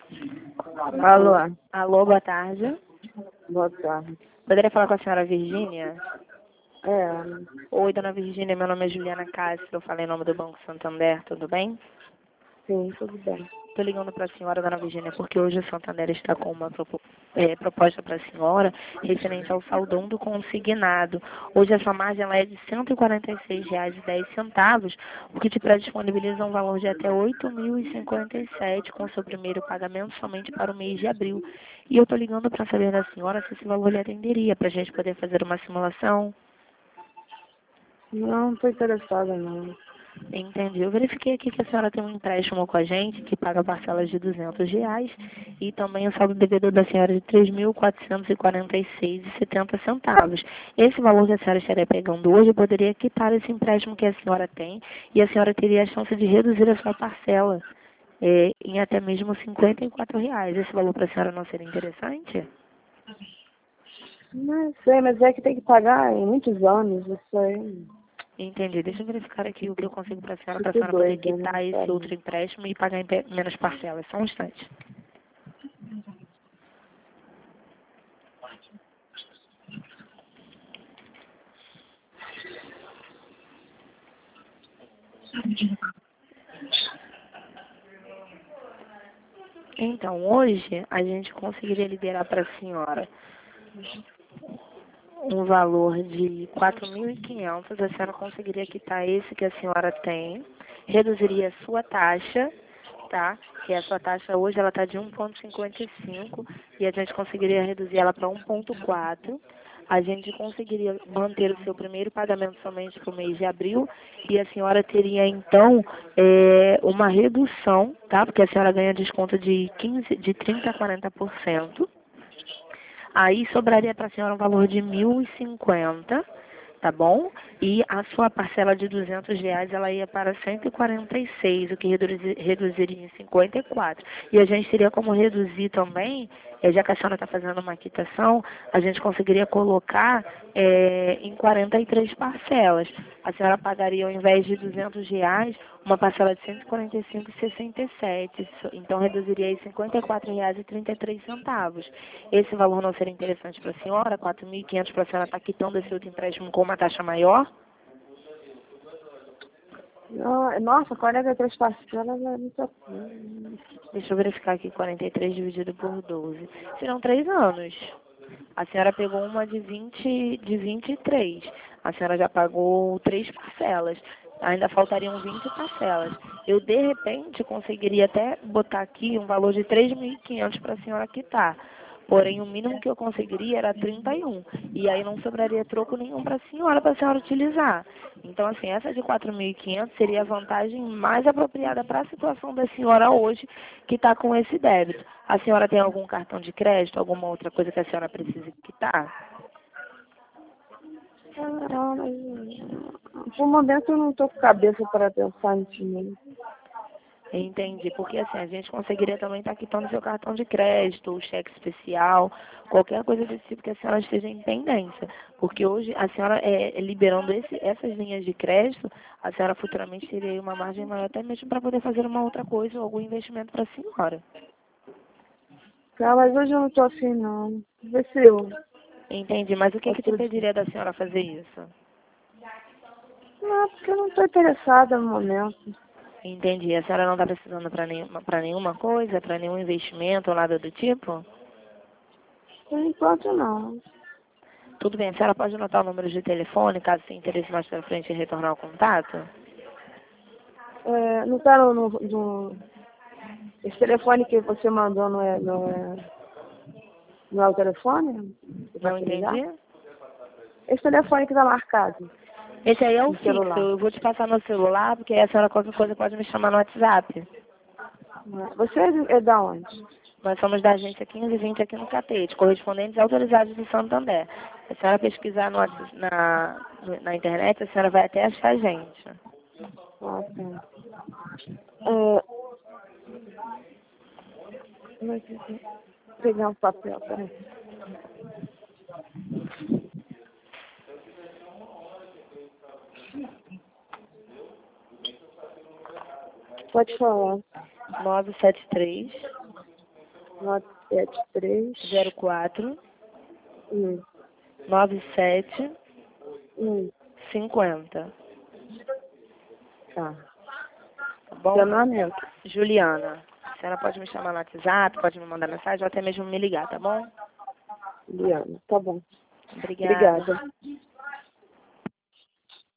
Alô, Alô, boa tarde. boa tarde. Poderia falar com a senhora Virgínia? É, Oi, dona Virgínia, meu nome é Juliana Castro, eu falei em nome do Banco Santander, tudo bem? sim, tudo bem. Estou ligando para a senhora, dona Virgínia, porque hoje o Santander está com uma proposta para a senhora referente ao saldão do consignado. Hoje essa margem ela é de R$ 146,10, o que te predisponibiliza um valor de até R$ 8.057 com seu primeiro pagamento somente para o mês de abril. E eu estou ligando para saber da senhora se esse valor lhe atenderia, para a gente poder fazer uma simulação. Não estou interessada, não. Entendi. Eu verifiquei aqui que a senhora tem um empréstimo com a gente que paga parcelas de R$ 200 e também o saldo devedor da senhora de R$ 3.446,70. Esse valor que a senhora estaria pegando hoje poderia quitar esse empréstimo que a senhora tem e a senhora teria a chance de reduzir a sua parcela em até mesmo R$ 54. Esse valor para a senhora não seria interessante? Não sei, mas é que tem que pagar em muitos anos, isso aí. Entendi. Deixa eu verificar aqui o que eu consigo para a Fico senhora poder doida, né? quitar esse Sério. outro empréstimo e pagar em menos parcelas. Só um instante. Então, hoje a gente conseguiria liberar para a senhora um valor de 4.500. A senhora conseguiria quitar esse que a senhora tem, reduziria a sua taxa, tá? Que a sua taxa hoje ela está de 1,55 e a gente conseguiria reduzir ela para 1,4. A gente conseguiria manter o seu primeiro pagamento somente para o mês de abril e a senhora teria então uma redução, tá? Porque a senhora ganha desconto de 30% a 40%. Aí sobraria para a senhora um valor de 1.050, tá bom? E a sua parcela de R$ 200 ela ia para 146, o que reduziria em 54. E a gente teria como reduzir também, já que a senhora está fazendo uma quitação, a gente conseguiria colocar em 43 parcelas. A senhora pagaria, ao invés de R$ 200, uma parcela de 145,67. Então reduziria aí R$ 54,33. Esse valor não seria interessante para a senhora? 4.500 para a senhora estar quitando esse outro empréstimo com uma taxa maior? Não, nossa, 43 parcelas é muita coisa. Deixa eu verificar aqui, 43 dividido por 12. Serão 3 anos. A senhora pegou uma de 23. A senhora já pagou 3 parcelas. Ainda faltariam 20 parcelas. Eu, de repente, conseguiria até botar aqui um valor de 3.500 para a senhora quitar. Porém, o mínimo que eu conseguiria era 31. E aí não sobraria troco nenhum para a senhora utilizar. Então, assim, essa de 4.500 seria a vantagem mais apropriada para a situação da senhora hoje, que está com esse débito. A senhora tem algum cartão de crédito, alguma outra coisa que a senhora precise quitar? Não, mas por momento eu não estou com cabeça para pensar nisso mesmo. Entendi, porque assim, a gente conseguiria também estar quitando seu cartão de crédito, o cheque especial, qualquer coisa desse tipo que a senhora esteja em pendência. Porque hoje a senhora liberando essas linhas de crédito, a senhora futuramente teria aí uma margem maior até mesmo para poder fazer uma outra coisa ou algum investimento para a senhora. Tá, mas hoje eu não estou assim, não. Vê se eu... Entendi, mas o que te outro dia. impediria da senhora fazer isso? Não, porque eu não estou interessada no momento. Entendi, a senhora não está precisando para nenhuma coisa, para nenhum investimento ou nada do tipo? Por enquanto, não. Tudo bem, a senhora pode anotar o número de telefone, caso tenha interesse mais para frente em retornar o contato? Não está no... Esse telefone que você mandou não é o telefone? Que Não vai te ligar? entendi? Esse telefone que está marcado Esse aí é o no fixo, celular. eu vou te passar meu celular, porque aí a senhora qualquer coisa pode me chamar no WhatsApp. Você é da onde? Nós somos da agência 1520 aqui no Catete, correspondentes autorizados do Santander. Se a senhora pesquisar na internet, a senhora vai até achar a gente. Ah, tá. Vou pegar um papel, peraí. Pode falar. 973 973. 04 Hum. 97 Hum. 50. Tá. Tá bom? Seu nome é? Juliana. A senhora pode me chamar no WhatsApp, pode me mandar mensagem ou até mesmo me ligar, tá bom? Liana. Tá bom. Obrigada. Obrigada.